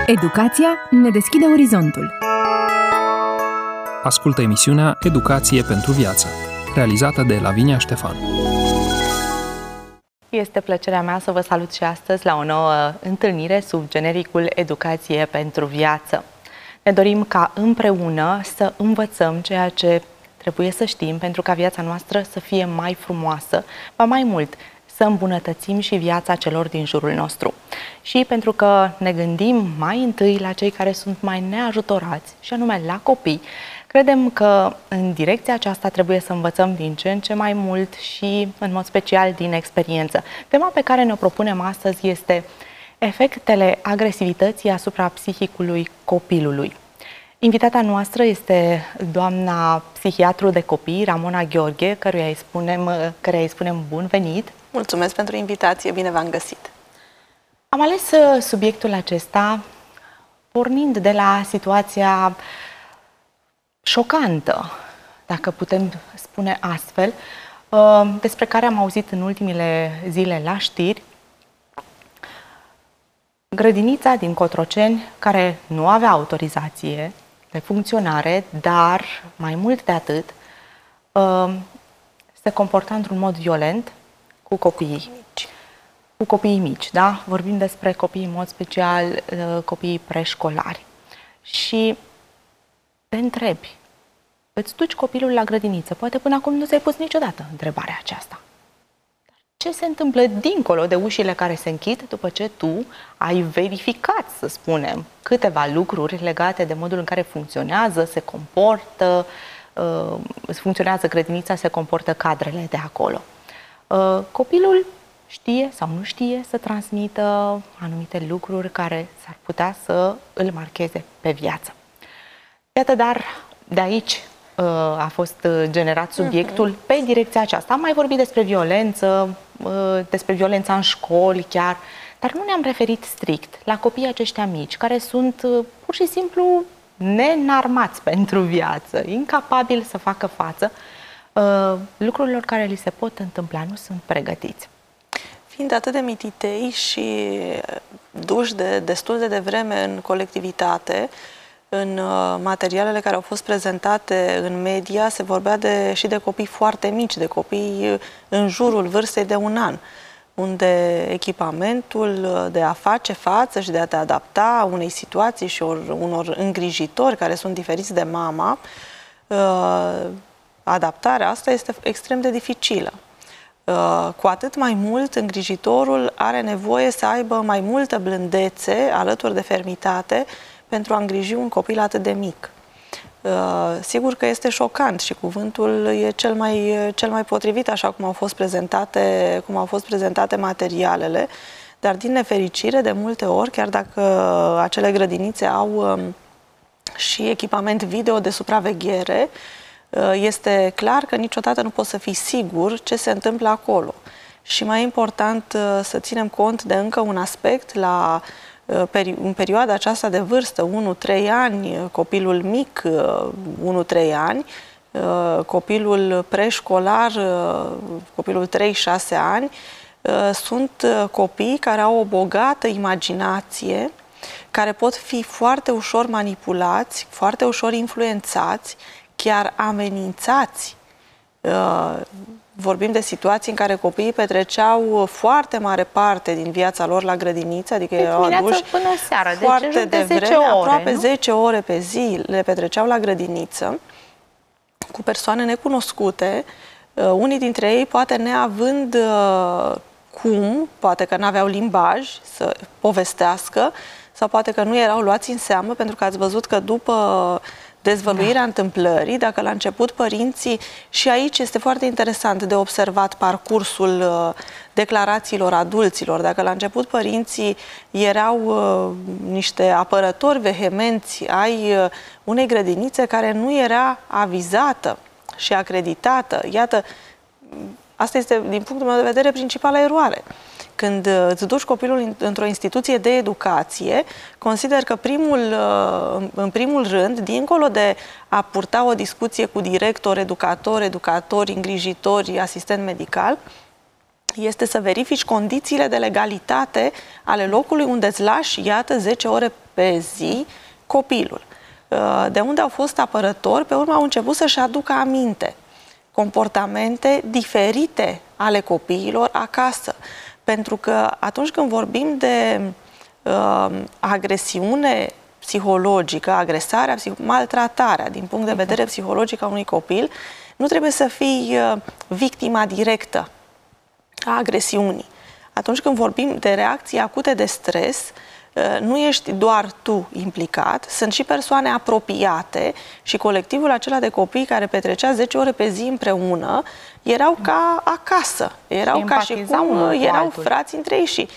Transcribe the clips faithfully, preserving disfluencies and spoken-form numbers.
Educația ne deschide orizontul. Ascultă emisiunea Educație pentru viață, realizată de Lavinia Ștefan. Este plăcerea mea să vă salut și astăzi la o nouă întâlnire sub genericul Educație pentru viață. Ne dorim ca împreună să învățăm ceea ce trebuie să știm pentru ca viața noastră să fie mai frumoasă, ba mai mult, să îmbunătățim și viața celor din jurul nostru. Și pentru că ne gândim mai întâi la cei care sunt mai neajutorați, și anume la copii, credem că în direcția aceasta trebuie să învățăm din ce în ce mai mult și în mod special din experiență. Tema pe care ne-o propunem astăzi este efectele agresivității asupra psihicului copilului. Invitata noastră este doamna psihiatru de copii, Ramona Gheorghe, căruia îi spunem, căreia îi spunem bun venit. Mulțumesc pentru invitație, bine v-am găsit. Am ales subiectul acesta pornind de la situația șocantă, dacă putem spune astfel, despre care am auzit în ultimele zile la știri. Grădinița din Cotroceni, care nu avea autorizație de funcționare, dar mai mult de atât, se comporta într-un mod violent cu copiii mici. Cu copiii mici, da? Vorbim despre copii în mod special, copiii preșcolari. Și te întrebi, îți duci copilul la grădiniță, poate până acum nu ți-ai pus niciodată întrebarea aceasta. Ce se întâmplă dincolo de ușile care se închid după ce tu ai verificat, să spunem, câteva lucruri legate de modul în care funcționează, se comportă, uh, funcționează grădinița, se comportă cadrele de acolo. Uh, copilul știe sau nu știe să transmită anumite lucruri care s-ar putea să îl marcheze pe viață. Iată, dar de aici a fost generat subiectul uh-huh. pe direcția aceasta. Am mai vorbit despre violență, despre violența în școli chiar, dar nu ne-am referit strict la copiii aceștia mici, care sunt pur și simplu neînarmați pentru viață, incapabili să facă față lucrurilor care li se pot întâmpla, nu sunt pregătiți. Fiind atât de mititei și duși de destul de devreme în colectivitate, în materialele care au fost prezentate în media se vorbea de, și de copii foarte mici, de copii în jurul vârstei de un an, unde echipamentul de a face față și de a te adapta unei situații și or, unor îngrijitori care sunt diferiți de mama, adaptarea asta este extrem de dificilă. Cu atât mai mult, îngrijitorul are nevoie să aibă mai multă blândețe alături de fermitate pentru a îngriji un copil atât de mic. Uh, sigur că este șocant și cuvântul e cel mai, cel mai potrivit, așa cum au fost prezentate, cum au fost prezentate materialele, dar din nefericire, de multe ori, chiar dacă acele grădinițe au um, și echipament video de supraveghere, uh, este clar că niciodată nu poți să fii sigur ce se întâmplă acolo. Și mai important uh, să ținem cont de încă un aspect la în perioada aceasta de vârstă, unu trei ani, copilul mic, unu trei ani, copilul preșcolar, copilul trei șase ani, sunt copii care au o bogată imaginație, care pot fi foarte ușor manipulați, foarte ușor influențați, chiar amenințați. Vorbim de situații în care copiii petreceau foarte mare parte din viața lor la grădiniță, adică de erau aduși până seara, foarte deci de devreme, ore, aproape nu? zece ore pe zi le petreceau la grădiniță cu persoane necunoscute, unii dintre ei poate neavând cum, poate că n-aveau limbaj să povestească sau poate că nu erau luați în seamă, pentru că ați văzut că după dezvăluirea da. întâmplării, dacă la început părinții, și aici este foarte interesant de observat parcursul uh, declarațiilor adulților, dacă la început părinții erau uh, niște apărători vehemenți ai uh, unei grădinițe care nu era avizată și acreditată, iată, asta este, din punctul meu de vedere, principala eroare. Când îți duci copilul într-o instituție de educație, consider că primul, în primul rând, dincolo de a purta o discuție cu director, educator, educatori, îngrijitori, asistent medical, este să verifici condițiile de legalitate ale locului unde îți lași, iată, zece ore pe zi copilul. De unde au fost apărători, pe urmă au început să-și aducă aminte comportamente diferite ale copiilor acasă. Pentru că atunci când vorbim de uh, agresiune psihologică, agresarea, maltratarea din punct de vedere psihologic a unui copil, nu trebuie să fii uh, victima directă a agresiunii. Atunci când vorbim de reacții acute de stres, nu ești doar tu implicat, sunt și persoane apropiate și colectivul acela de copii care petrecea zece ore pe zi împreună erau ca acasă, erau ca și cum erau frați între ei. Și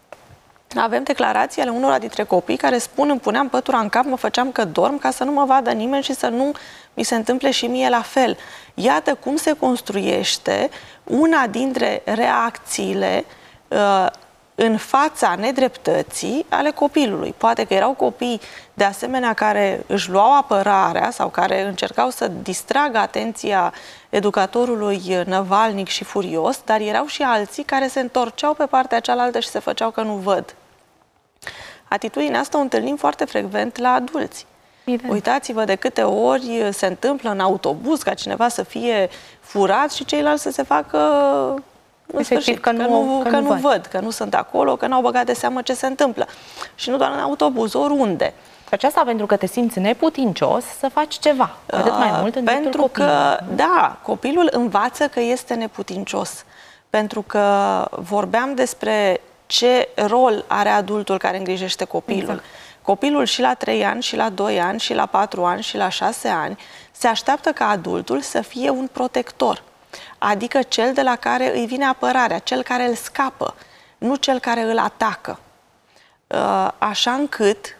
avem declarații ale unora dintre copii care spun: îmi puneam pătura în cap, mă făceam că dorm ca să nu mă vadă nimeni și să nu mi se întâmple și mie la fel. Iată cum se construiește una dintre reacțiile uh, în fața nedreptății ale copilului. Poate că erau copii de asemenea care își luau apărarea sau care încercau să distragă atenția educatorului năvalnic și furios, dar erau și alții care se întorceau pe partea cealaltă și se făceau că nu văd. Atitudinea asta o întâlnim foarte frecvent la adulți. Uitați-vă de câte ori se întâmplă în autobuz ca cineva să fie furat și ceilalți să se facă în sfârșit, că, că, nu, că, că nu văd. văd, că nu sunt acolo, că n-au băgat de seamă ce se întâmplă. Și nu doar în autobuz, oriunde. Aceasta pentru că te simți neputincios să faci ceva, cu atât mai mult în Pentru că, da, copilul învață că este neputincios. Pentru că vorbeam despre ce rol are adultul care îngrijește copilul. Exact. Copilul și la trei ani, și la doi ani, și la patru ani, și la șase ani se așteaptă ca adultul să fie un protector. Adică cel de la care îi vine apărarea, cel care îl scapă, nu cel care îl atacă. Așa încât,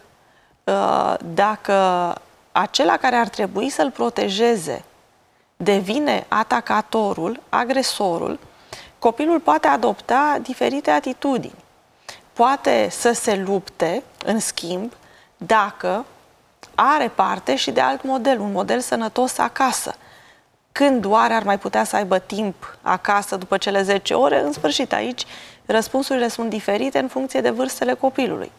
dacă acela care ar trebui să-l protejeze devine atacatorul, agresorul, copilul poate adopta diferite atitudini. Poate să se lupte, în schimb, dacă are parte și de alt model, un model sănătos acasă. Când oare ar mai putea să aibă timp acasă după cele zece ore? În sfârșit, aici răspunsurile sunt diferite în funcție de vârstele copilului.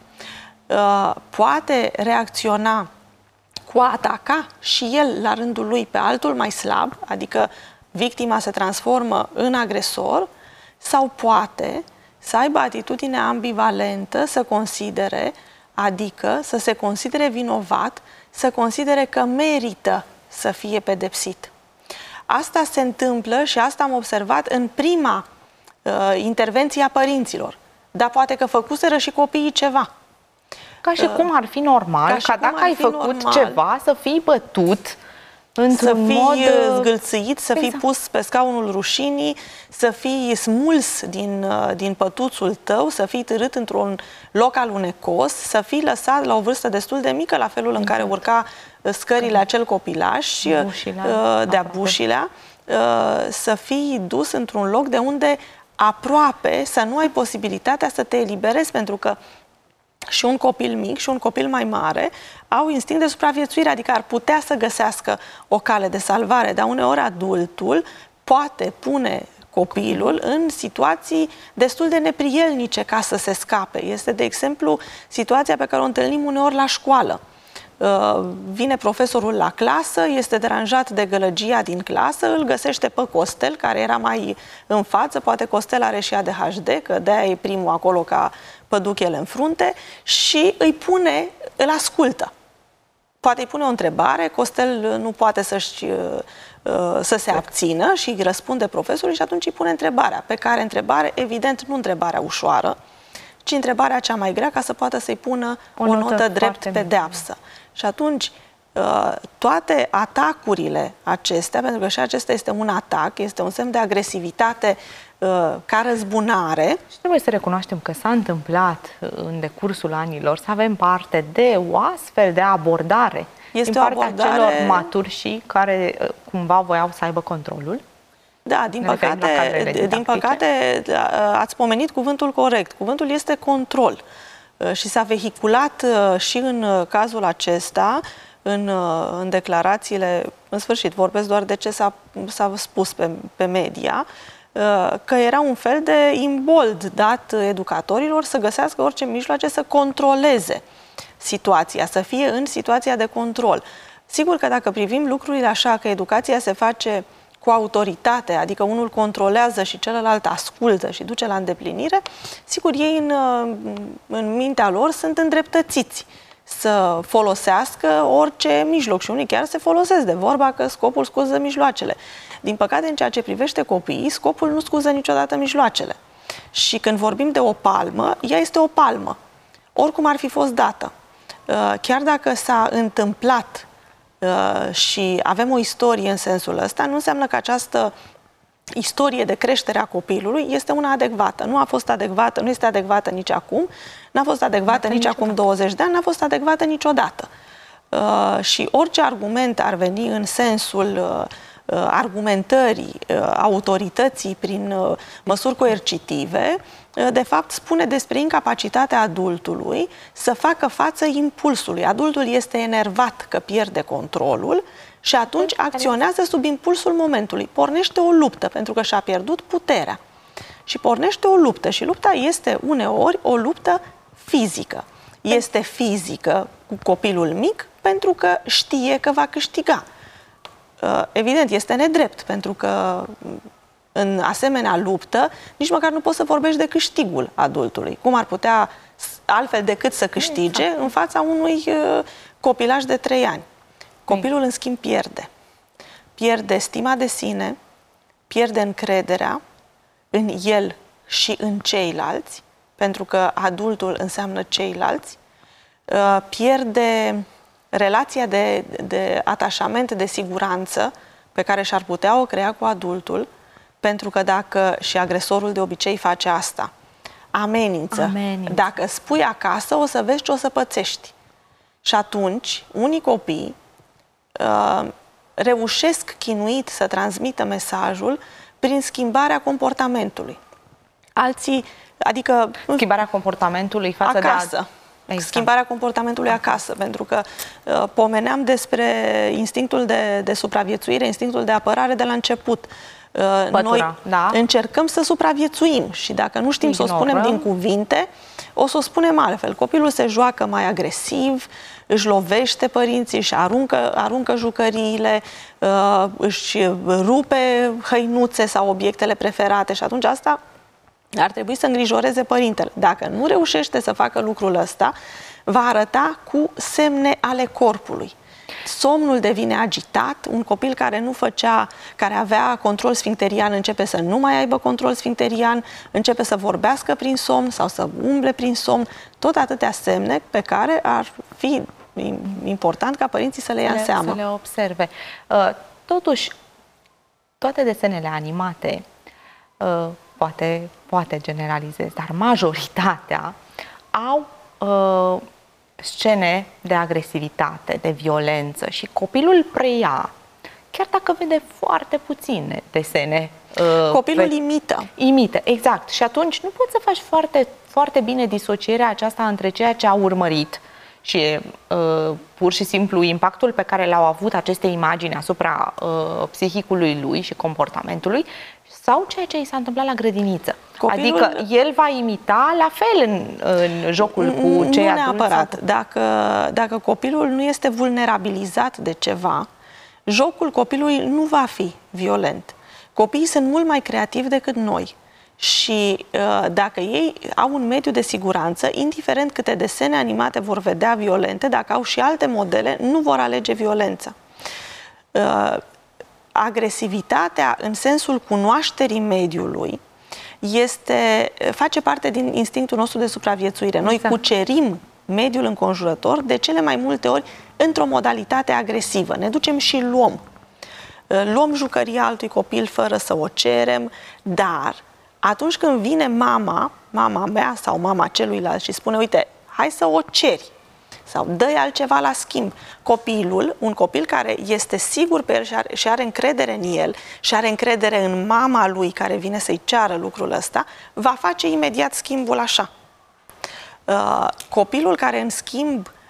Poate reacționa cu a ataca și el la rândul lui pe altul mai slab, adică victima se transformă în agresor, sau poate să aibă atitudinea ambivalentă, să considere, adică să se considere vinovat, să considere că merită să fie pedepsit. Asta se întâmplă și asta am observat în prima uh, intervenție a părinților. Dar poate că făcuseră și copiii ceva. Ca și uh, cum ar fi normal, ca, ca dacă ai făcut normal, ceva, să fii bătut, să fii mod zgâlțâit, să exact. fii pus pe scaunul rușinii, să fii smuls din, din pătuțul tău, să fii târât într-un loc alunecos, să fii lăsat la o vârstă destul de mică, la felul în care urca scările acel copilaș, de-a bușilea, să fii dus într-un loc de unde aproape să nu ai posibilitatea să te eliberezi, pentru că și un copil mic și un copil mai mare au instinct de supraviețuire, adică ar putea să găsească o cale de salvare, dar uneori adultul poate pune copilul în situații destul de neprielnice ca să se scape. Este, de exemplu, situația pe care o întâlnim uneori la școală. Vine profesorul la clasă, este deranjat de gălăgia din clasă, îl găsește pe Costel, care era mai în față, poate Costel are și A D H D, că de-aia e primul acolo ca păduchele în frunte, și îi pune, îl ascultă. Poate îi pune o întrebare, Costel nu poate să-și, să se abțină și îi răspunde profesorului și atunci îi pune întrebarea, pe care întrebare, evident, nu întrebarea ușoară, ci întrebarea cea mai grea, ca să poată să-i pună o, o notă, notă drept pedeapsă. Și atunci, toate atacurile acestea, pentru că și acesta este un atac, este un semn de agresivitate ca răzbunare. Și trebuie să recunoaștem că s-a întâmplat în decursul anilor să avem parte de o astfel de abordare este din partea abordare... celor maturi și care cumva voiau să aibă controlul. Da, din păcate, din păcate ați pomenit cuvântul corect. Cuvântul este control. Și s-a vehiculat și în cazul acesta, în, în declarațiile, în sfârșit, vorbesc doar de ce s-a spus pe, pe media, că era un fel de imbold dat educatorilor să găsească orice mijloace să controleze situația, să fie în situația de control. Sigur că dacă privim lucrurile așa, că educația se face cu autoritate, adică unul controlează și celălalt ascultă și duce la îndeplinire, sigur ei în, în mintea lor sunt îndreptățiți să folosească orice mijloc și unii chiar se folosesc de vorba că scopul scuză mijloacele. Din păcate, în ceea ce privește copiii, scopul nu scuză niciodată mijloacele. Și când vorbim de o palmă, ea este o palmă, oricum ar fi fost dată. Chiar dacă s-a întâmplat și avem o istorie în sensul ăsta, nu înseamnă că această istorie de creștere a copilului este una adecvată. Nu a fost adecvată, nu este adecvată nici acum, n-a fost adecvată nici acum douăzeci de ani, n-a fost adecvată niciodată. Uh, și orice argument ar veni în sensul uh, argumentării uh, autorității prin uh, măsuri coercitive, uh, de fapt spune despre incapacitatea adultului să facă față impulsului. Adultul este enervat că pierde controlul și atunci acționează sub impulsul momentului. Pornește o luptă, pentru că și-a pierdut puterea. Și pornește o luptă. Și lupta este uneori o luptă fizică. Este fizică cu copilul mic pentru că știe că va câștiga. Evident, este nedrept, pentru că în asemenea luptă nici măcar nu poți să vorbești de câștigul adultului. Cum ar putea altfel decât să câștige în fața unui copilaj de trei ani. Copilul, în schimb, pierde. Pierde stima de sine, pierde încrederea în el și în ceilalți, pentru că adultul înseamnă ceilalți, pierde relația de, de atașament, de siguranță pe care și-ar putea o crea cu adultul, pentru că dacă, și agresorul de obicei face asta, amenință. amenință. Dacă spui acasă, o să vezi ce o să pățești. Și atunci, unii copii uh, reușesc chinuit să transmită mesajul prin schimbarea comportamentului. Alții, adică... Schimbarea comportamentului față acasă. de... A... Exact. Schimbarea comportamentului acasă, pentru că uh, pomeneam despre instinctul de, de supraviețuire, instinctul de apărare de la început. Uh, Pătura, noi da. încercăm să supraviețuim și dacă nu știm Ignorăm. să o spunem din cuvinte, o să o spunem altfel. Copilul se joacă mai agresiv, își lovește părinții, își aruncă, aruncă jucăriile, uh, își rupe hăinuțe sau obiectele preferate și atunci asta ar trebui să îngrijoreze părintele. Dacă nu reușește să facă lucrul ăsta, va arăta cu semne ale corpului. Somnul devine agitat, un copil care nu făcea, care avea control sfincterian începe să nu mai aibă control sfincterian, începe să vorbească prin somn sau să umble prin somn, tot atâtea semne pe care ar fi important ca părinții să le ia în seamă. Să le observe. Totuși, toate desenele animate, poate, poate generalizez, dar majoritatea au uh, scene de agresivitate, de violență și copilul preia, chiar dacă vede foarte puține desene. Uh, copilul imită. Imită, exact. Și atunci nu poți să faci foarte, foarte bine disocierea aceasta între ceea ce a urmărit și uh, pur și simplu impactul pe care l-au avut aceste imagini asupra uh, psihicului lui și comportamentului sau ceea ce i s-a întâmplat la grădiniță. Copilul... Adică el va imita la fel în, în jocul cu cei adulți? Nu neapărat. Dacă, dacă copilul nu este vulnerabilizat de ceva, jocul copilului nu va fi violent. Copiii sunt mult mai creativi decât noi. Și uh, dacă ei au un mediu de siguranță, indiferent câte desene animate vor vedea violente, dacă au și alte modele, nu vor alege violența. Uh, agresivitatea, în sensul cunoașterii mediului, este, face parte din instinctul nostru de supraviețuire. Noi exact. cucerim mediul înconjurător de cele mai multe ori într-o modalitate agresivă. Ne ducem și luăm. Luăm jucăria altui copil fără să o cerem, dar atunci când vine mama, mama mea sau mama celuilalt și spune, uite, hai să o ceri sau dă-i altceva la schimb, copilul, un copil care este sigur pe el și are, și are încredere în el și are încredere în mama lui care vine să-i ceară lucrul ăsta, va face imediat schimbul așa. Uh, copilul care, în schimb,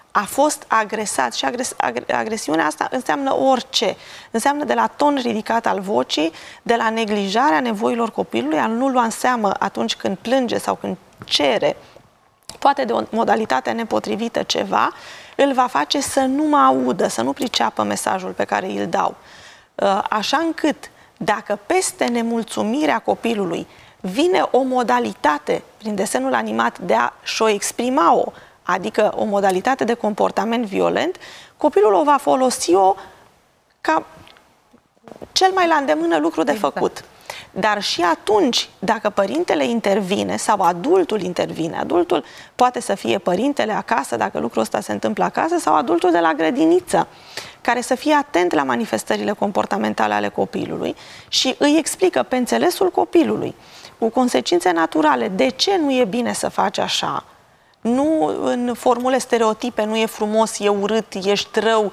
a fost agresat și agres, agresiunea asta înseamnă orice. Înseamnă de la ton ridicat al vocii, de la neglijarea nevoilor copilului, a nu lua în seamă atunci când plânge sau când cere, poate de o modalitate nepotrivită ceva, îl va face să nu mă audă, să nu priceapă mesajul pe care îl dau. Așa încât, dacă peste nemulțumirea copilului vine o modalitate prin desenul animat de a-și o exprima-o, adică o modalitate de comportament violent, copilul o va folosi-o ca cel mai la îndemână lucru de exact. făcut. Dar și atunci, dacă părintele intervine sau adultul intervine, adultul poate să fie părintele acasă, dacă lucrul ăsta se întâmplă acasă, sau adultul de la grădiniță, care să fie atent la manifestările comportamentale ale copilului și îi explică pe înțelesul copilului, cu consecințe naturale, de ce nu e bine să faci așa. Nu în formule stereotipe, nu e frumos, e urât, ești rău,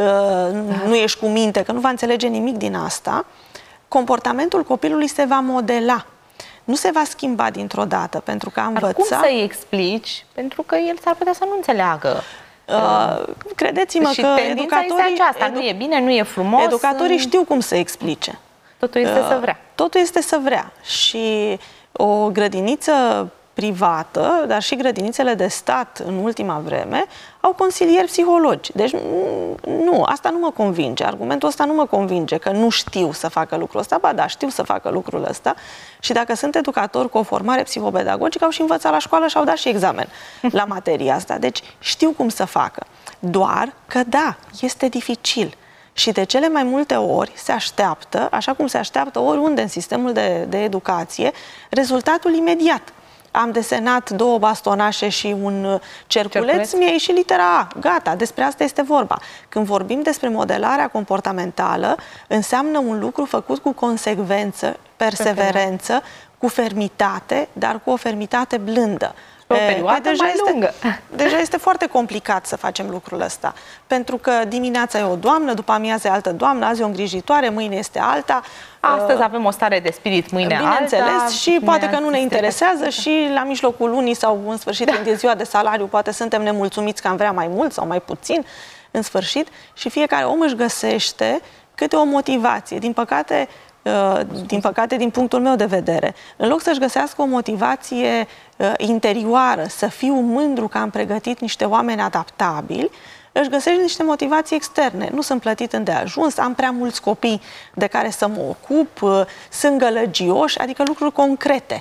nu ești cu minte, că nu va înțelege nimic din asta. Comportamentul copilului se va modela. Nu se va schimba dintr-o dată, pentru că a învățat... Cum să-i explici? Pentru că el s-ar putea să nu înțeleagă. Uh, Credeți-mă și că tendința este aceasta, edu... nu e bine, nu e frumos. Educatorii știu cum să explice. Totul este uh, să vrea. Totul este să vrea. Și o grădiniță privată, dar și grădinițele de stat în ultima vreme, au consilieri psihologi. Deci nu, asta nu mă convinge. Argumentul ăsta nu mă convinge că nu știu să facă lucrul ăsta. Ba da, știu să facă lucrul ăsta. Și dacă sunt educatori cu o formare psihopedagogică, au și învățat la școală și au dat și examen la materia asta. Deci știu cum să facă. Doar că da, este dificil. Și de cele mai multe ori se așteaptă, așa cum se așteaptă oriunde în sistemul de, de educație, rezultatul imediat. Am desenat două bastonașe și un cerculeț, cerculeț? mi-a ieșit litera A. Gata, despre asta este vorba. Când vorbim despre modelarea comportamentală, înseamnă un lucru făcut cu consecvență, perseverență, cu fermitate, dar cu o fermitate blândă. O perioadă deja mai este, lungă. Deja este foarte complicat să facem lucrul ăsta. Pentru că dimineața e o doamnă, după amiază e altă doamnă, azi e o îngrijitoare, mâine este alta. Astăzi avem o stare de spirit, mâine alta. Bineînțeles, și poate că nu ne interesează și la mijlocul lunii sau în sfârșit, când e ziua de salariu, poate suntem nemulțumiți că am vrea mai mult sau mai puțin, în sfârșit. Și fiecare om își găsește câte o motivație. Din păcate, din păcate, din punctul meu de vedere, în loc să-și găsească o motivație interioară, să fiu mândru că am pregătit niște oameni adaptabili, își găsești niște motivații externe. Nu sunt plătit îndeajuns, am prea mulți copii de care să mă ocup, sunt gălăgioși, adică lucruri concrete.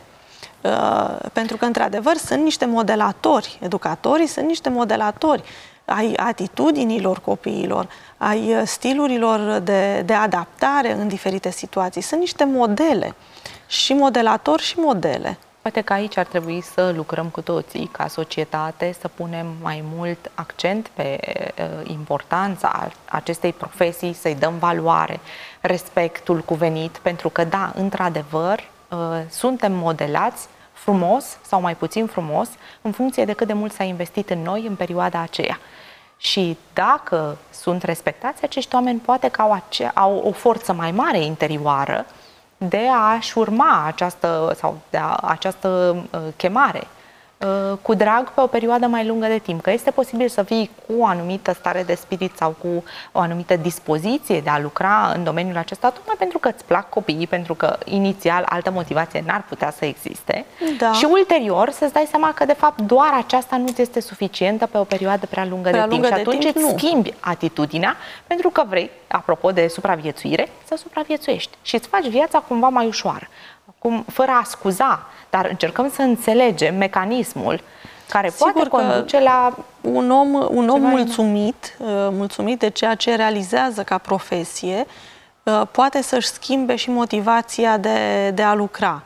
Pentru că, într-adevăr, sunt niște modelatori, educatorii sunt niște modelatori ai atitudinilor copiilor, ai stilurilor de, de adaptare în diferite situații. Sunt niște modele, și modelatori și modele. Poate că aici ar trebui să lucrăm cu toții, ca societate, să punem mai mult accent pe uh, importanța acestei profesii, să-i dăm valoare, respectul cuvenit, pentru că, da, într-adevăr, uh, suntem modelați frumos sau mai puțin frumos, în funcție de cât de mult s-a investit în noi în perioada aceea. Și dacă sunt respectați, acești oameni poate că au, ace- au o forță mai mare interioară de a-și urma această, sau de a, această uh, chemare uh, cu drag pe o perioadă mai lungă de timp. Că este posibil să fii cu o anumită stare de spirit sau cu o anumită dispoziție de a lucra în domeniul acesta, tocmai pentru că îți plac copiii, pentru că inițial altă motivație n-ar putea să existe. Da. Și ulterior să-ți dai seama că de fapt doar aceasta nu ți este suficientă pe o perioadă prea lungă prea de timp. Lungă Și atunci de timp, îți nu. schimbi atitudinea pentru că vrei, apropo de supraviețuire, să supraviețuiești și îți faci viața cumva mai ușoară. Acum, fără a scuza, dar încercăm să înțelegem mecanismul care Sigur poate că conduce la un om, un om ceva mulțumit, mulțumit de ceea ce realizează ca profesie, poate să-și schimbe și motivația de, de a lucra.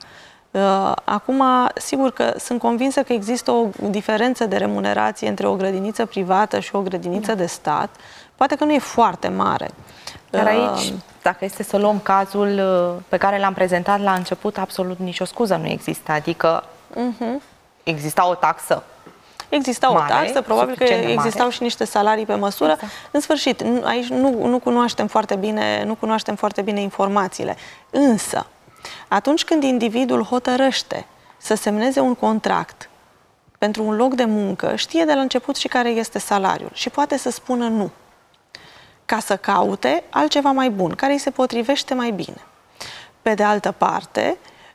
Acum, sigur că sunt convinsă că există o diferență de remunerație între o grădiniță privată și o grădiniță da. de stat. Poate că nu e foarte mare. Dar aici, dacă este să luăm cazul pe care l-am prezentat la început, absolut nicio scuză nu există. Adică uh-huh. exista o taxă. Exista mare, o taxă, probabil că existau mare. și niște salarii pe măsură. Exact. În sfârșit, aici nu, nu, cunoaștem foarte bine, nu cunoaștem foarte bine informațiile. Însă, atunci când individul hotărăște să semneze un contract pentru un loc de muncă, știe de la început și care este salariul și poate să spună nu, ca să caute altceva mai bun, care îi se potrivește mai bine. Pe de altă parte,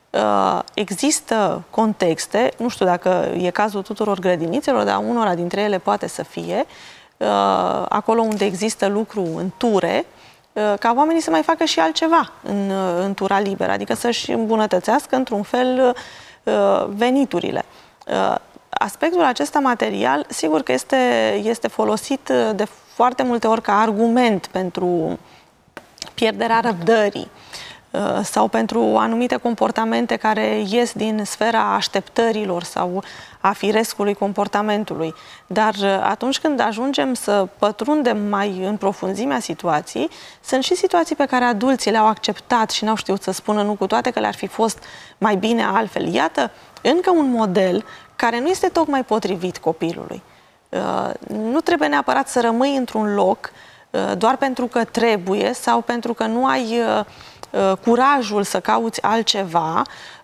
există contexte, nu știu dacă e cazul tuturor grădinițelor, dar unora dintre ele poate să fie, acolo unde există lucru în ture, ca oamenii să mai facă și altceva în, în tura liberă, adică să-și îmbunătățească într-un fel veniturile. Aspectul acesta material, sigur că este, este folosit de foarte multe ori ca argument pentru pierderea răbdării sau pentru anumite comportamente care ies din sfera așteptărilor sau a firescului comportamentului. Dar atunci când ajungem să pătrundem mai în profunzimea situației, sunt și situații pe care adulții le-au acceptat și n-au știut să spună nu, cu toate că le-ar fi fost mai bine altfel. Iată, încă un model care nu este tocmai potrivit copilului. Nu trebuie neapărat să rămâi într-un loc doar pentru că trebuie sau pentru că nu ai curajul să cauți altceva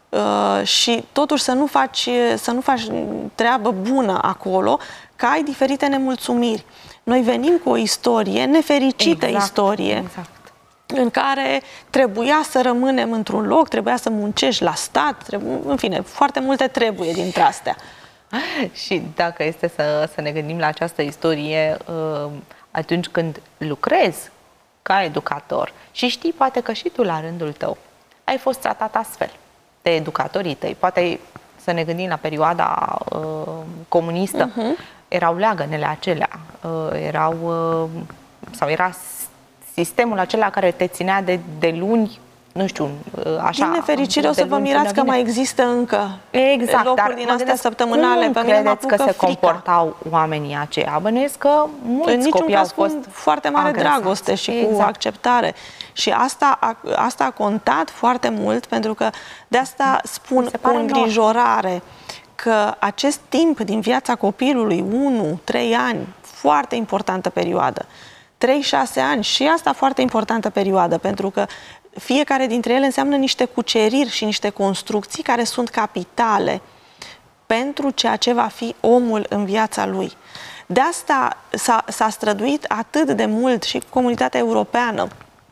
și totuși să nu faci, să nu faci treabă bună acolo, că ai diferite nemulțumiri. Noi venim cu o istorie, nefericită exact, istorie, exact. în care trebuia să rămânem într-un loc, trebuia să muncești la stat, trebu- în fine, foarte multe trebuie dintre astea. Și dacă este să, să ne gândim la această istorie, atunci când lucrezi ca educator și știi poate că și tu la rândul tău ai fost tratat astfel de educatorii tăi, poate să ne gândim la perioada uh, comunistă, uh-huh. erau leagănele acelea, uh, erau uh, sau era sistemul acela care te ținea de, de luni, nu știu, așa. Din nefericire o să vă mirați că mai există încă exact, locuri dar din astea săptămânale. Cum pe mine credeți că se frica. comportau oamenii aceia? Bănuiesc că mulți în niciun copii caz au fost cu foarte mare agresați. dragoste și exact. cu acceptare. Și asta a, asta a contat foarte mult, pentru că de asta spun cu îngrijorare că acest timp din viața copilului, unu trei ani, foarte importantă perioadă, trei șase ani, și asta foarte importantă perioadă, pentru că fiecare dintre ele înseamnă niște cuceriri și niște construcții care sunt capitale pentru ceea ce va fi omul în viața lui. De asta s-a străduit atât de mult și comunitatea europeană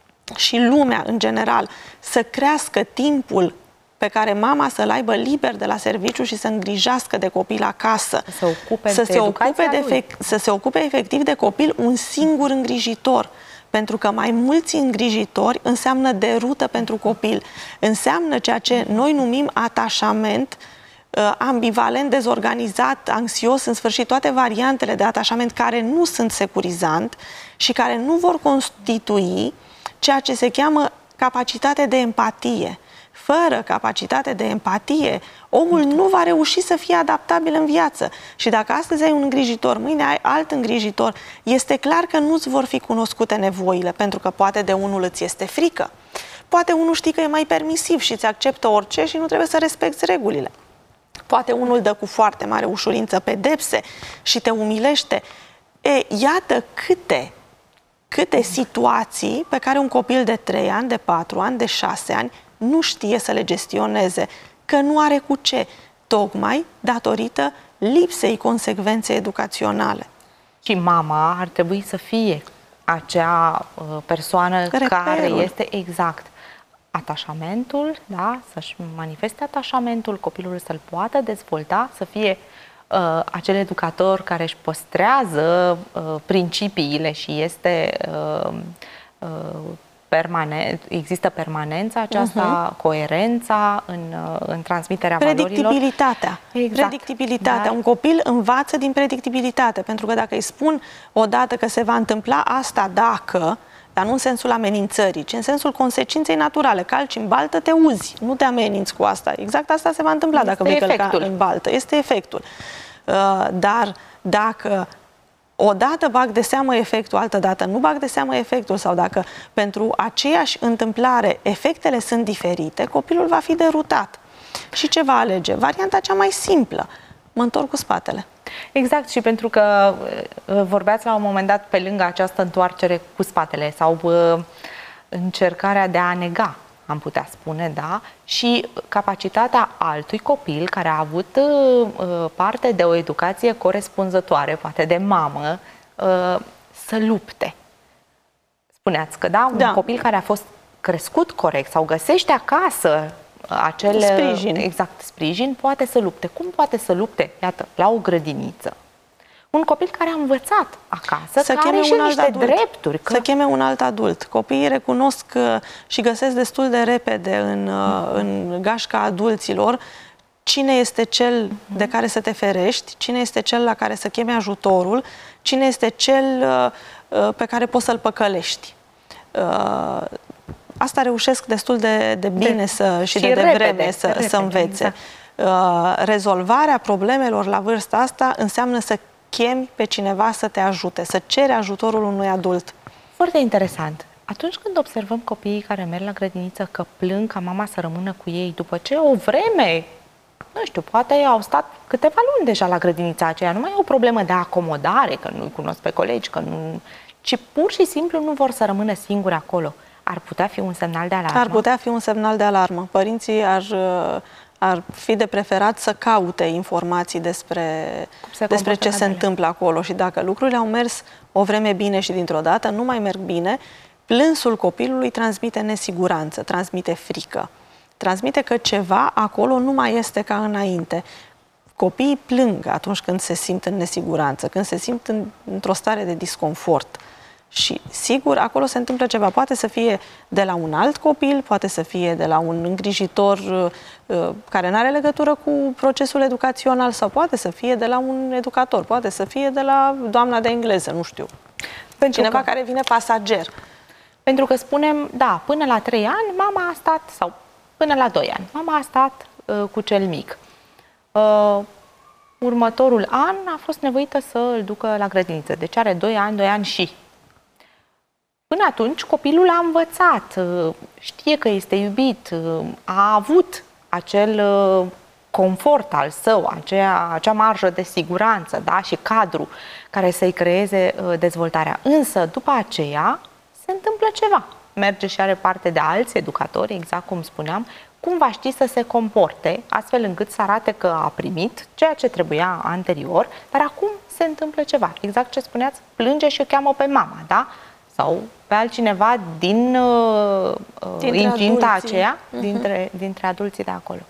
și lumea în general să crească timpul pe care mama să-l aibă liber de la serviciu și să îngrijească de copil acasă. Să, ocupe să, de se ocupe de lui. să se ocupe efectiv de copil un singur îngrijitor. Pentru că mai mulți îngrijitori înseamnă derută pentru copil. Înseamnă ceea ce noi numim atașament ambivalent, dezorganizat, anxios, în sfârșit toate variantele de atașament care nu sunt securizant și care nu vor constitui ceea ce se cheamă capacitate de empatie. Fără capacitate de empatie, omul nu va reuși să fie adaptabil în viață. Și dacă astăzi ai un îngrijitor, mâine ai alt îngrijitor, este clar că nu-ți vor fi cunoscute nevoile, pentru că poate de unul îți este frică. Poate unul știi că e mai permisiv și îți acceptă orice și nu trebuie să respecti regulile. Poate unul dă cu foarte mare ușurință pedepse și te umilește. E, iată câte, câte situații pe care un copil de trei ani, de patru ani, de șase ani nu știe să le gestioneze, că nu are cu ce, tocmai datorită lipsei consecvenței educaționale. Și mama ar trebui să fie acea uh, persoană Reperul. care este exact atașamentul, da? Să-și manifeste atașamentul, copilul să-l poată dezvolta, să fie uh, acel educator care își păstrează uh, principiile și este uh, uh, permanent, există permanența aceasta, uh-huh. coerența în, în transmiterea valorilor. Predictibilitatea. Exact. Predictibilitatea. Dar... Un copil învață din predictibilitate, pentru că dacă îi spun odată că se va întâmpla asta dacă, dar nu în sensul amenințării, ci în sensul consecinței naturale, calci în baltă, te uzi, nu te ameninți cu asta. Exact asta se va întâmpla este dacă vei călca în baltă. Este efectul. Uh, dar dacă odată bag de seamă efectul, altă dată nu bag de seamă efectul, sau dacă pentru aceeași întâmplare efectele sunt diferite, copilul va fi derutat. Și ce va alege? Varianta cea mai simplă. Mă întorc cu spatele. Exact, și pentru că vorbeați la un moment dat pe lângă această întoarcere cu spatele sau încercarea de a nega am putea spune, da, și capacitatea altui copil care a avut uh, parte de o educație corespunzătoare, poate de mamă, uh, să lupte. Spuneați că, da, un da. copil care a fost crescut corect sau găsește acasă acel sprijin. Exact, sprijin, poate să lupte. Cum poate să lupte? Iată, la o grădiniță. Un copil care a învățat acasă, să care are și niște adult. drepturi. Că... Să cheme un alt adult. Copiii recunosc și găsesc destul de repede în, mm-hmm. în gașca adulților cine este cel mm-hmm. de care să te ferești, cine este cel la care să cheme ajutorul, cine este cel pe care poți să-l păcălești. Asta reușesc destul de, de bine de, să, și, și de devreme să, de să învețe. Exact. Rezolvarea problemelor la vârsta asta înseamnă să chemi pe cineva să te ajute, să ceri ajutorul unui adult. Foarte interesant. Atunci când observăm copiii care merg la grădiniță că plâng ca mama să rămână cu ei, după ce o vreme, nu știu, poate au stat câteva luni deja la grădinița aceea, nu mai e o problemă de acomodare, că nu-i cunosc pe colegi, că nu... ci pur și simplu nu vor să rămână singuri acolo. Ar putea fi un semnal de alarmă? Ar putea fi un semnal de alarmă. Părinții ar... ar fi de preferat să caute informații despre, despre ce se întâmplă acolo și dacă lucrurile au mers o vreme bine și dintr-o dată nu mai merg bine, plânsul copilului transmite nesiguranță, transmite frică, transmite că ceva acolo nu mai este ca înainte. Copiii plâng atunci când se simt în nesiguranță, când se simt în, într-o stare de disconfort. Și sigur, acolo se întâmplă ceva. Poate să fie de la un alt copil, poate să fie de la un îngrijitor uh, care nu are legătură cu procesul educațional sau poate să fie de la un educator, poate să fie de la doamna de engleză, nu știu. Pentru Cineva că, care vine pasager. Pentru că spunem, da, până la trei ani mama a stat, sau până la doi ani, mama a stat uh, cu cel mic. Uh, următorul an a fost nevoită să îl ducă la grădiniță. Deci are doi ani, doi ani și... Până atunci, copilul a învățat, știe că este iubit, a avut acel confort al său, acea, acea marjă de siguranță, da? Și cadru care să-i creeze dezvoltarea. Însă, după aceea, se întâmplă ceva. Merge și are parte de alți educatori, exact cum spuneam, cum va ști să se comporte, astfel încât să arate că a primit ceea ce trebuia anterior, dar acum se întâmplă ceva. Exact ce spuneați, plânge și o cheamă pe mama, da? Sau pe altcineva din uh, incinta aceea, uh-huh. dintre, dintre adulții de acolo.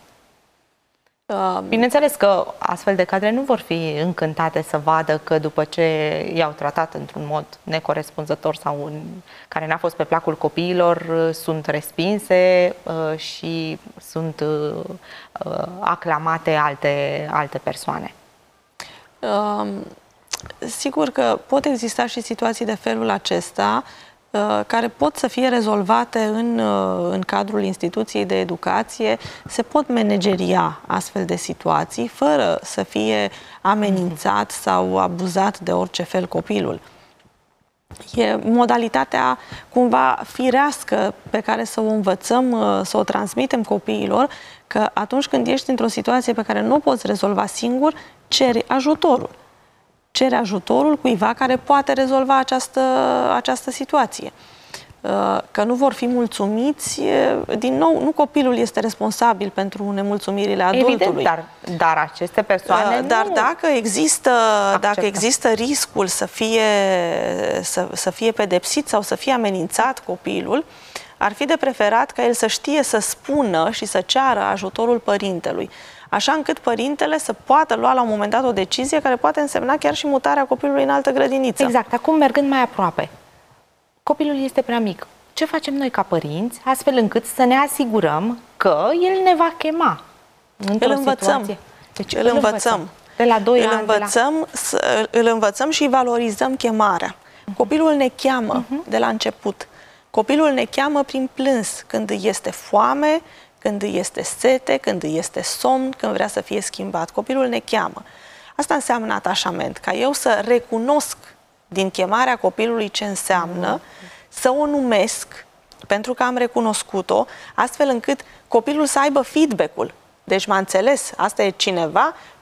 Uh, Bineînțeles că astfel de cadre nu vor fi încântate să vadă că după ce i-au tratat într-un mod necorespunzător sau un, care n-a fost pe placul copiilor, sunt respinse uh, și sunt uh, uh, aclamate alte, alte persoane. Uh, sigur că pot exista și situații de felul acesta care pot să fie rezolvate în, în cadrul instituției de educație, se pot manageria astfel de situații fără să fie amenințat sau abuzat de orice fel copilul. E modalitatea cumva firească pe care să o învățăm, să o transmitem copiilor, că atunci când ești într-o situație pe care nu o poți rezolva singur, ceri ajutorul. Cere ajutorul cuiva care poate rezolva această, această situație. Că nu vor fi mulțumiți, din nou, nu copilul este responsabil pentru nemulțumirile adultului. Evident, dar, dar aceste persoane Dar nu dacă există, dacă există riscul să fie, să, să fie pedepsit sau să fie amenințat copilul, ar fi de preferat ca el să știe să spună și să ceară ajutorul părintelui, așa încât părintele să poată lua la un moment dat o decizie care poate însemna chiar și mutarea copilului în altă grădiniță. Exact. Acum, mergând mai aproape, copilul este prea mic. Ce facem noi ca părinți, astfel încât să ne asigurăm că el ne va chema într-o situație? Deci, îl, îl învățăm. învățăm. De la doi îl ani, învățăm, de la... îl învățăm și valorizăm chemarea. Uh-huh. Copilul ne cheamă uh-huh. de la început. Copilul ne cheamă prin plâns, când este foame, când este sete, când este somn, când vrea să fie schimbat. Copilul ne cheamă. Asta înseamnă atașament, ca eu să recunosc din chemarea copilului ce înseamnă, mm-hmm. să o numesc, pentru că am recunoscut-o, astfel încât copilul să aibă feedback-ul. Deci m-a înțeles, asta e cineva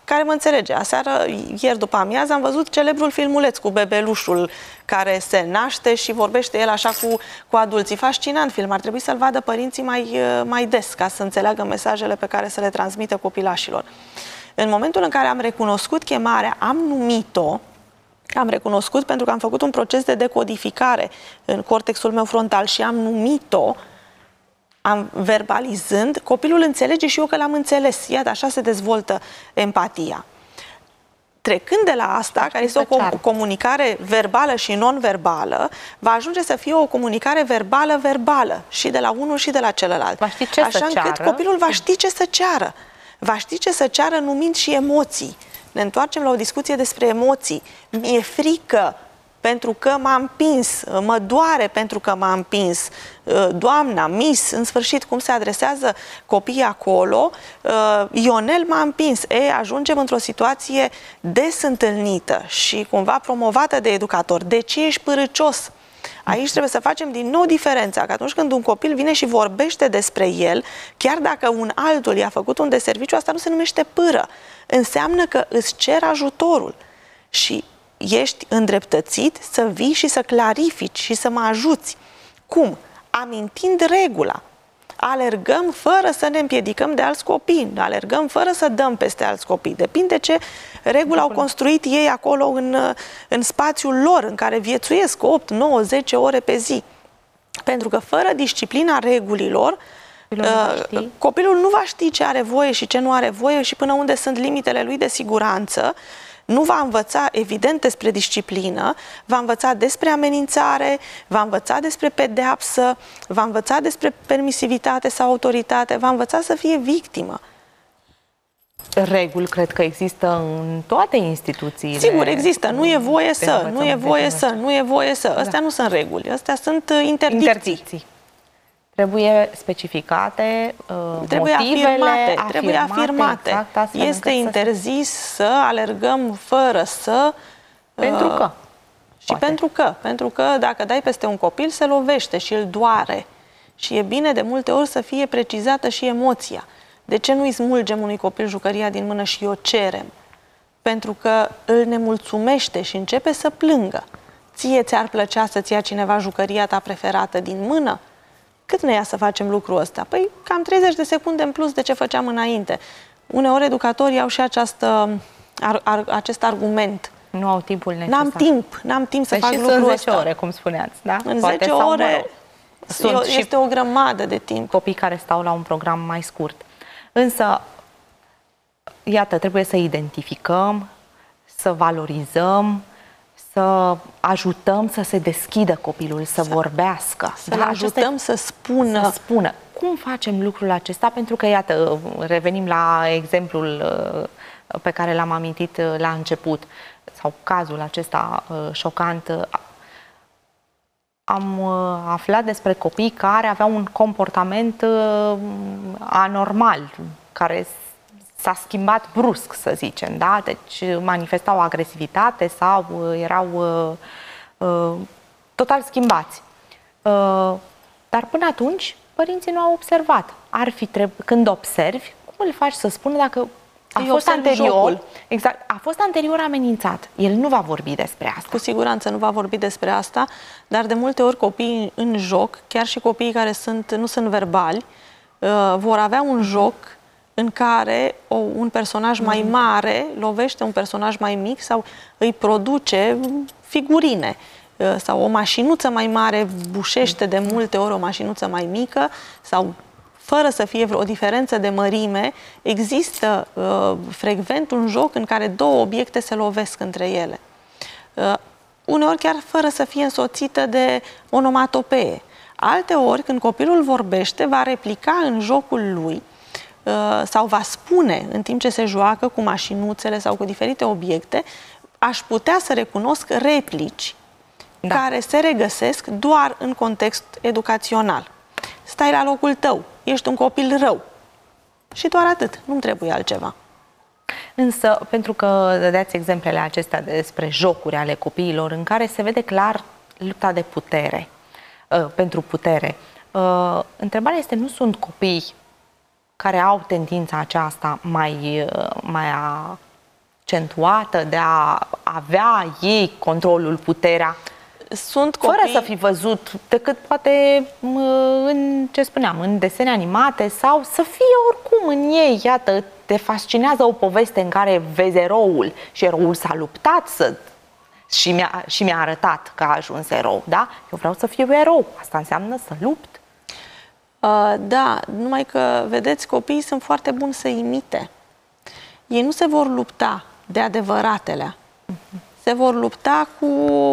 care mă înțelege. Aseară, ieri după amiază, am văzut celebrul filmuleț cu bebelușul care se naște și vorbește el așa cu, cu adulții. Fascinant film. Ar trebui să-l vadă părinții mai, mai des, ca să înțeleagă mesajele pe care să le transmită copilașilor. În momentul în care am recunoscut chemarea, am numit-o, am recunoscut pentru că am făcut un proces de decodificare în cortexul meu frontal și am numit-o, am verbalizând, copilul înțelege și eu că l-am înțeles. Iată, așa se dezvoltă empatia. Trecând de la asta, care este o comunicare verbală și non-verbală, va ajunge să fie o comunicare verbală-verbală și de la unul și de la celălalt. Va ști ce așa să încât ceară. copilul va ști ce să ceară. Va ști ce să ceară numind și emoții. Ne întoarcem la o discuție despre emoții. Mi-e frică pentru că m-a împins, mă doare pentru că m-a împins, doamna, miss, în sfârșit, cum se adresează copiii acolo, Ionel m-a împins. E, ajungem într-o situație des întâlnită și cumva promovată de educator. De ce ești părâcios? Aici trebuie să facem din nou diferența, că atunci când un copil vine și vorbește despre el, chiar dacă un altul i-a făcut un deserviciu, asta nu se numește pâră. Înseamnă că îți cer ajutorul și ești îndreptățit să vii și să clarifici și să mă ajuți. Cum? Amintind regula. Alergăm fără să ne împiedicăm de alți copii, alergăm fără să dăm peste alți copii. Depinde ce reguli au construit ei acolo în, în spațiul lor, în care viețuiesc opt, nouă, zece ore pe zi. Pentru că fără disciplina regulilor, uh, copilul nu va ști ce are voie și ce nu are voie și până unde sunt limitele lui de siguranță. Nu va învăța, evident, despre disciplină, va învăța despre amenințare, va învăța despre pedeapsă, va învăța despre permisivitate sau autoritate, va învăța să fie victimă. Reguli cred că există în toate instituțiile. Sigur, există. Nu e voie să, nu e voie să, nu e voie să. Astea da. nu sunt reguli, astea sunt interdicții. interdicții. Trebuie specificate uh, trebuie motivele, afirmate, afirmate, trebuie afirmate. Exact, este interzis să... să alergăm fără să... Pentru că. Și poate. pentru că. Pentru că dacă dai peste un copil, se lovește și îl doare. Și e bine de multe ori să fie precizată și emoția. De ce nu-i smulgem unui copil jucăria din mână și o cerem? Pentru că îl nemulțumește și începe să plângă. Ție ți-ar plăcea să-ți ia cineva jucăria ta preferată din mână? Cât ne ia să facem lucrul ăsta? Păi cam treizeci de secunde în plus de ce făceam înainte. Uneori educatorii au și această, ar, ar, acest argument. Nu au timpul necesar. N-am timp, n-am timp să păi fac lucrul ăsta. în zece ore, cum spuneați, da? În Poate, zece sau, ore mă rog, sunt este și o grămadă de timp. Copii care stau la un program mai scurt. Însă, iată, trebuie să identificăm, să valorizăm, să ajutăm să se deschidă copilul, să, să vorbească. Să-l ajutăm Aceste, să spună. Să spună. Cum facem lucrul acesta? Pentru că, iată, revenim la exemplul pe care l-am amintit la început, sau cazul acesta șocant. Am aflat despre copii care aveau un comportament anormal, care s-a schimbat brusc, să zicem, da? Deci manifestau agresivitate sau erau uh, uh, total schimbați. Uh, dar până atunci, părinții nu au observat. Ar fi trebu- când observi, cum îl faci să spună dacă a Eu fost anterior, jocul. exact, a fost anterior amenințat. El nu va vorbi despre asta. Cu siguranță nu va vorbi despre asta, dar de multe ori copiii în joc, chiar și copiii care sunt, nu sunt verbali, uh, vor avea un joc în care o, un personaj mai mare lovește un personaj mai mic sau îi produce figurine. Sau o mașinuță mai mare bușește de multe ori o mașinuță mai mică sau fără să fie o diferență de mărime, există uh, frecvent un joc în care două obiecte se lovesc între ele. Uh, uneori chiar fără să fie însoțită de onomatopee. Alteori, când copilul vorbește, va replica în jocul lui sau va spune în timp ce se joacă cu mașinuțele sau cu diferite obiecte, aș putea să recunosc replici da. care se regăsesc doar în context educațional. Stai la locul tău, ești un copil rău. Și doar atât, nu-mi trebuie altceva. Însă, pentru că dădeați exemplele acestea despre jocuri ale copiilor în care se vede clar lupta de putere, pentru putere, întrebarea este, nu sunt copii care au tendința aceasta mai, mai a accentuată de a avea ei controlul, puterea, sunt copii... fără să fi văzut decât poate în, ce spuneam, în desene animate sau să fie oricum în ei, iată, te fascinează o poveste în care vezi eroul și eroul s-a luptat să... și mi-a și mi-a arătat că a ajuns erou, da? Eu vreau să fiu erou, asta înseamnă să lupt. Uh, da, numai că, vedeți, copiii sunt foarte buni să imite. Ei nu se vor lupta de adevăratele. Uh-huh. Se vor lupta cu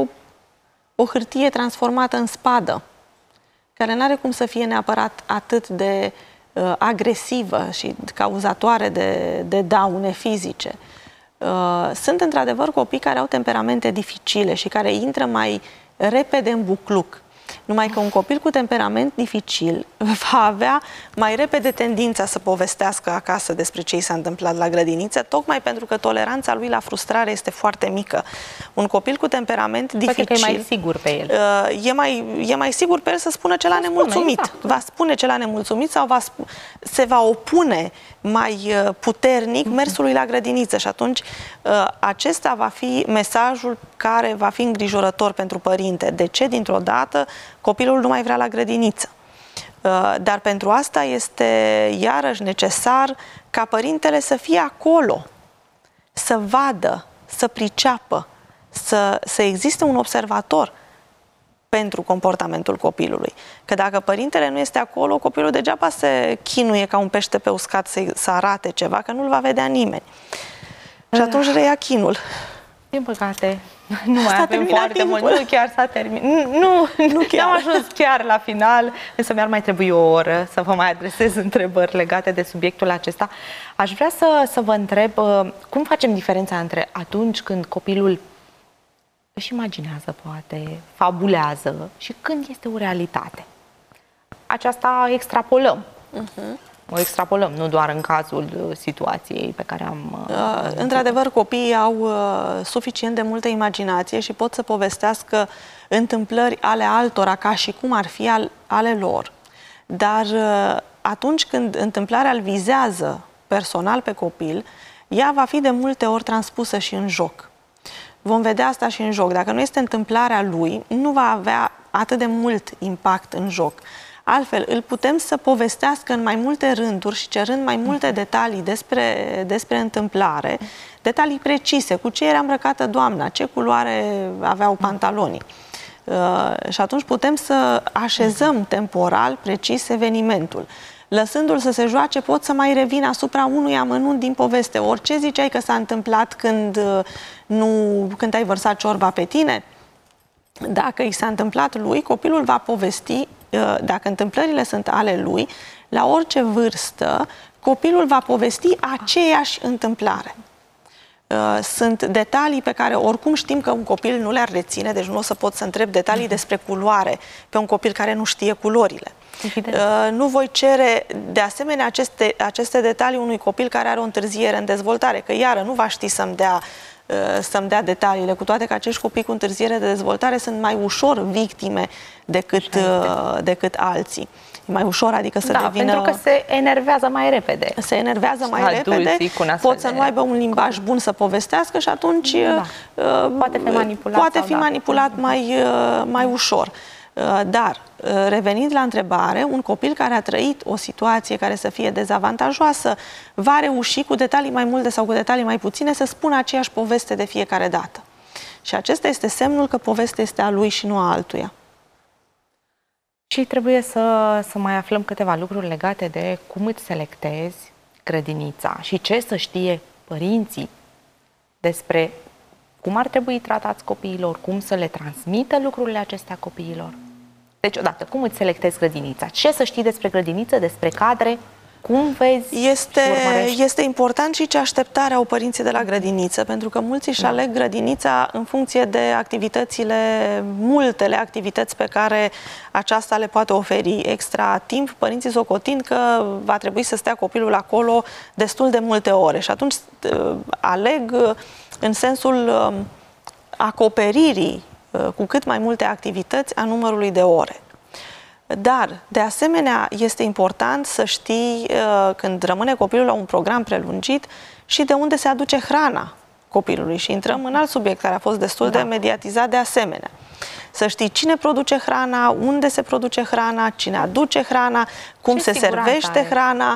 o hârtie transformată în spadă, care nu are cum să fie neapărat atât de uh, agresivă și cauzatoare de, de daune fizice. Uh, sunt într-adevăr copii care au temperamente dificile și care intră mai repede în bucluc. Numai că un copil cu temperament dificil va avea mai repede tendința să povestească acasă despre ce i s-a întâmplat la grădiniță, tocmai pentru că toleranța lui la frustrare este foarte mică. Un copil cu temperament dificil... Poate că e mai sigur pe el. E mai, e mai sigur pe el să spună ce l-a nemulțumit. Exact. Va spune ce l-a nemulțumit sau va, se va opune mai puternic mersului la grădiniță și atunci acesta va fi mesajul care va fi îngrijorător pentru părinte. De ce dintr-o dată copilul nu mai vrea la grădiniță? Dar pentru asta este iarăși necesar ca părintele să fie acolo, să vadă, să priceapă, să, să existe un observator pentru comportamentul copilului. Că dacă părintele nu este acolo, copilul degeaba se chinuie ca un pește pe uscat să, să arate ceva, că nu-l va vedea nimeni. Și atunci reia chinul. Din păcate, nu mai avem foarte mult. Nu, chiar s-a terminat. Nu, nu chiar. Am ajuns chiar la final, însă mi-ar mai trebui o oră să vă mai adresez întrebări legate de subiectul acesta. Aș vrea să, să vă întreb cum facem diferența între atunci când copilul își imaginează, poate, fabulează și când este o realitate. Aceasta extrapolăm. Uh-huh. O extrapolăm, nu doar în cazul situației pe care am... Uh, Într-adevăr, copiii au uh, suficient de multă imaginație și pot să povestească întâmplări ale altora ca și cum ar fi al, ale lor. Dar uh, atunci când întâmplarea îl vizează personal pe copil, ea va fi de multe ori transpusă și în joc. Vom vedea asta și în joc. Dacă nu este întâmplarea lui, nu va avea atât de mult impact în joc. Altfel, îl putem să povestească în mai multe rânduri și cerând mai multe detalii despre, despre întâmplare, detalii precise, cu ce era îmbrăcată doamna, ce culoare aveau pantalonii. Uh, și atunci putem să așezăm temporal precis evenimentul. Lăsându-l să se joace, pot să mai revin asupra unui amănunt din poveste. Orice ziceai că s-a întâmplat când, nu, când ai vărsat ciorba pe tine, dacă i s-a întâmplat lui, copilul va povesti, dacă întâmplările sunt ale lui, la orice vârstă, copilul va povesti aceeași întâmplare. Sunt detalii pe care oricum știm că un copil nu le-ar reține, deci nu o să pot să întreb detalii despre culoare pe un copil care nu știe culorile. Evident. Nu voi cere de asemenea aceste, aceste detalii unui copil care are o întârziere în dezvoltare, că iară nu va ști să-mi dea, să-mi dea detaliile, cu toate că acești copii cu întârziere de dezvoltare sunt mai ușor victime decât, decât alții. E mai ușor, adică să da, devină... pentru că se enervează mai repede. Se enervează mai repede, pot să nu aibă un limbaj bun să povestească și atunci da. uh, poate fi manipulat, poate fi da. manipulat mai, uh, mai ușor. Uh, dar, uh, revenind la întrebare, un copil care a trăit o situație care să fie dezavantajoasă va reuși cu detalii mai multe sau cu detalii mai puține să spună aceeași poveste de fiecare dată. Și acesta este semnul că povestea este a lui și nu a altuia. Și trebuie să, să mai aflăm câteva lucruri legate de cum îți selectezi grădinița și ce să știe părinții despre cum ar trebui tratați copiilor, cum să le transmită lucrurile acestea copiilor. Deci, odată, cum îți selectezi grădinița? Ce să știi despre grădiniță, despre cadre? Cum vezi? Este, este important și ce așteptare au părinții de la grădiniță, pentru că mulți își da. aleg grădinița în funcție de activitățile, multele activități pe care aceasta le poate oferi. Extra timp, părinții socotind că va trebui să stea copilul acolo destul de multe ore și atunci aleg în sensul acoperirii cu cât mai multe activități a numărului de ore. Dar, de asemenea, este important să știi, când rămâne copilul la un program prelungit, și de unde se aduce hrana copilului și intrăm în alt subiect care a fost destul da. de mediatizat de asemenea. Să știi cine produce hrana, unde se produce hrana, cine aduce hrana, cum se servește are? hrana.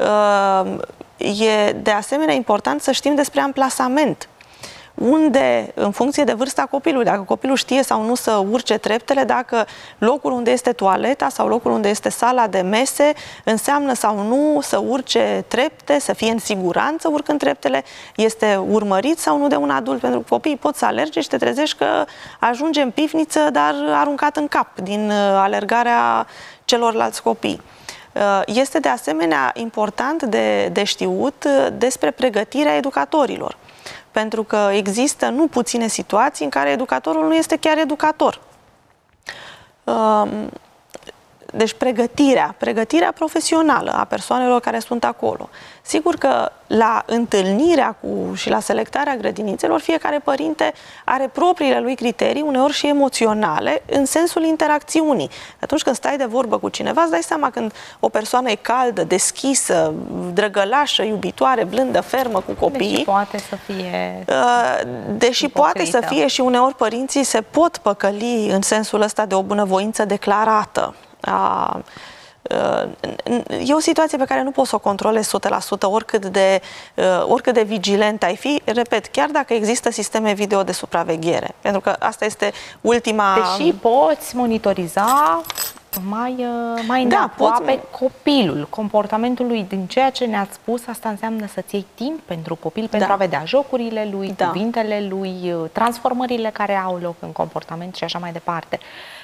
E de asemenea important să știm despre amplasament. Unde, în funcție de vârsta copilului, dacă copilul știe sau nu să urce treptele, dacă locul unde este toaleta sau locul unde este sala de mese înseamnă sau nu să urce trepte, să fie în siguranță urcând treptele, este urmărit sau nu de un adult, pentru că copiii pot să alerge și te trezești că ajunge în pivniță, dar aruncat în cap din alergarea celorlalți copii. Este de asemenea important de, de știut despre pregătirea educatorilor. Pentru că există nu puține situații în care educatorul nu este chiar educator. Deci pregătirea, pregătirea profesională a persoanelor care sunt acolo. Sigur că la întâlnirea cu și la selectarea grădinițelor, fiecare părinte are propriile lui criterii, uneori și emoționale, în sensul interacțiunii. Atunci când stai de vorbă cu cineva, îți dai seama când o persoană e caldă, deschisă, drăgălașă, iubitoare, blândă, fermă cu copiii. Deși poate să fie Deși ipocrită. poate să fie și uneori părinții se pot păcăli în sensul ăsta de o bunăvoință declarată. A, e o situație pe care nu poți să o controlezi o sută la sută oricât de, oricât de vigilent ai fi, repet, chiar dacă există sisteme video de supraveghere, pentru că asta este ultima... Deși poți monitoriza mai, mai îndeaproape da, copilul, comportamentul lui, din ceea ce ne-ați spus, asta înseamnă să-ți iei timp pentru copil, pentru da. a vedea jocurile lui, da. cuvintele lui, transformările care au loc în comportament și așa mai departe.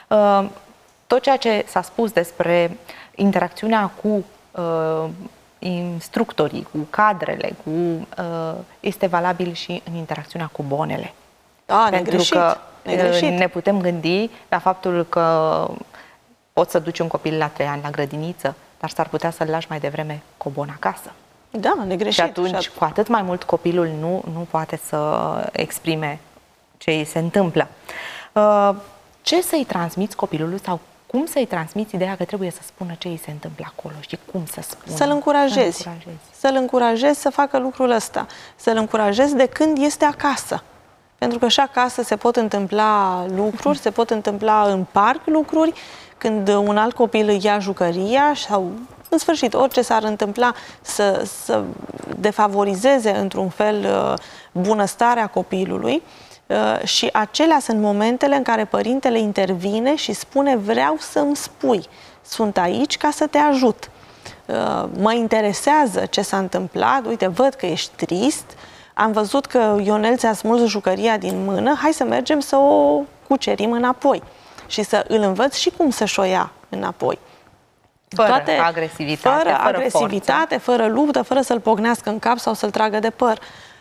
Tot ceea ce s-a spus despre interacțiunea cu uh, instructorii, cu cadrele, cu, uh, este valabil și în interacțiunea cu bonele. Da, pentru negreșit, că negreșit. ne putem gândi la faptul că poți să duci un copil la trei ani la grădiniță, dar s-ar putea să-l lași mai devreme cu o bonă acasă. Da, negreșit. Și atunci, cu atât mai mult, copilul nu, nu poate să exprime ce îi se întâmplă. Uh, ce să-i transmiți copilului sau cum să-i transmiți ideea că trebuie să spună ce îi se întâmplă acolo și cum să spună? Să-l încurajezi. Să-l încurajezi să facă lucrul ăsta. Să-l încurajezi de când este acasă. Pentru că și acasă se pot întâmpla lucruri, se pot întâmpla în parc lucruri, când un alt copil îi ia jucăria sau, în sfârșit, orice s-ar întâmpla să, să defavorizeze într-un fel bunăstarea copilului. Și acelea sunt momentele în care părintele intervine și spune: vreau să-mi spui, sunt aici ca să te ajut. Mă interesează ce s-a întâmplat, uite, văd că ești trist, am văzut că Ionel ți-a smuls jucăria din mână, hai să mergem să o cucerim înapoi și să îl învăț și cum să-și o ia înapoi. Fără Toate, agresivitate, fără, fără agresivitate, forță. fără luptă, fără să-l pocnească în cap sau să-l tragă de păr.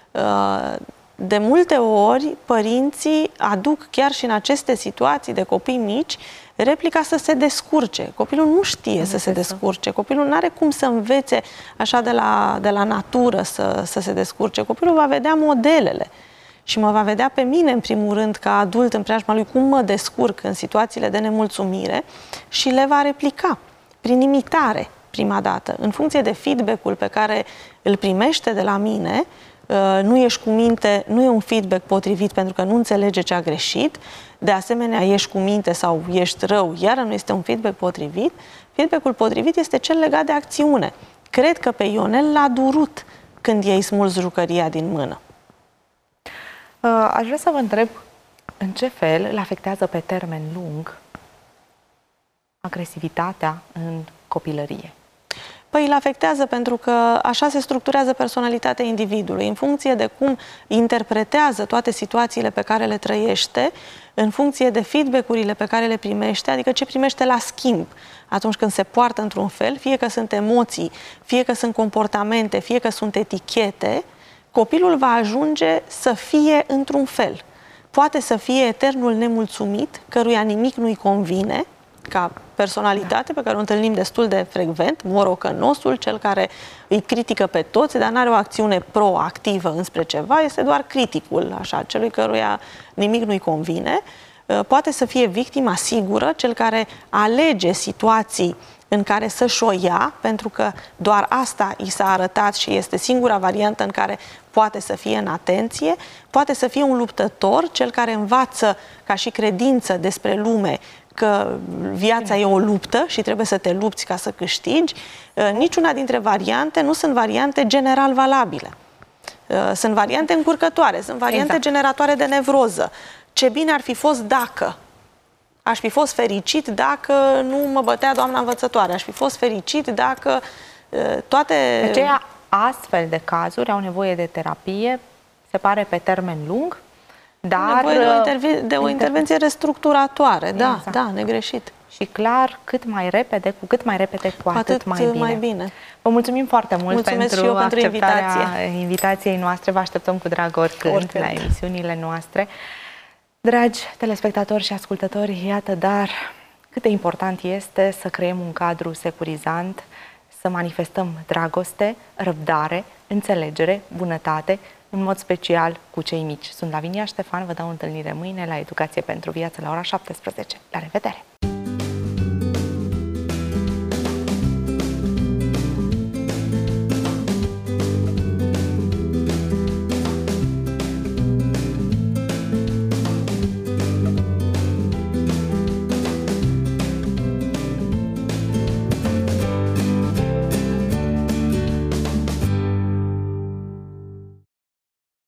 De multe ori, părinții aduc chiar și în aceste situații de copii mici replica să se descurce. Copilul nu știe să se descurce. Copilul nu are cum să învețe așa de la, de la natură să, să se descurce. Copilul va vedea modelele și mă va vedea pe mine, în primul rând, ca adult în preajma lui, cum mă descurc în situațiile de nemulțumire și le va replica prin imitare, prima dată. În funcție de feedback-ul pe care îl primește de la mine, nu ești cu minte, nu e un feedback potrivit pentru că nu înțelege ce a greșit, de asemenea ești cu minte sau ești rău, iar nu este un feedback potrivit. Feedback-ul potrivit este cel legat de acțiune. Cred că pe Ionel l-a durut când i-ai smuls jucăria din mână. Aș vrea să vă întreb în ce fel îl afectează pe termen lung agresivitatea în copilărie. Păi îl afectează pentru că așa se structurează personalitatea individului, în funcție de cum interpretează toate situațiile pe care le trăiește, în funcție de feedback-urile pe care le primește, adică ce primește la schimb atunci când se poartă într-un fel, fie că sunt emoții, fie că sunt comportamente, fie că sunt etichete, copilul va ajunge să fie într-un fel. Poate să fie eternul nemulțumit, căruia nimic nu-i convine, ca personalitate pe care o întâlnim destul de frecvent, morocănosul, cel care îi critică pe toți, dar nu are o acțiune proactivă înspre ceva, este doar criticul, așa, celui căruia nimic nu-i convine. Poate să fie victima sigură, cel care alege situații în care să-și o ia, pentru că doar asta i s-a arătat și este singura variantă în care poate să fie în atenție, poate să fie un luptător, cel care învață ca și credință despre lume că viața e o luptă și trebuie să te lupți ca să câștigi. Niciuna dintre variante nu sunt variante general valabile. Sunt variante încurcătoare, sunt variante exact. generatoare de nevroză. Ce bine ar fi fost dacă... Aș fi fost fericit dacă nu mă bătea doamna învățătoare. Aș fi fost fericit dacă toate... De aceea, astfel de cazuri au nevoie de terapie, se pare pe termen lung, dar... Au nevoie de o, interven de o intervenție restructuratoare, exact. da, da, negreșit. Și clar, cât mai repede, cu cât mai repede, cu, cu atât, atât mai bine. mai bine. Vă mulțumim foarte mult Mulțumesc pentru, pentru acceptarea invitație. invitației noastre. Vă așteptăm cu drag oricând, oricând la emisiunile noastre. Dragi telespectatori și ascultători, iată, dar cât de important este să creăm un cadru securizant, să manifestăm dragoste, răbdare, înțelegere, bunătate, în mod special cu cei mici. Sunt Lavinia Ștefan, vă dau întâlnire mâine la Educație pentru Viață la ora șaptesprezece. La revedere!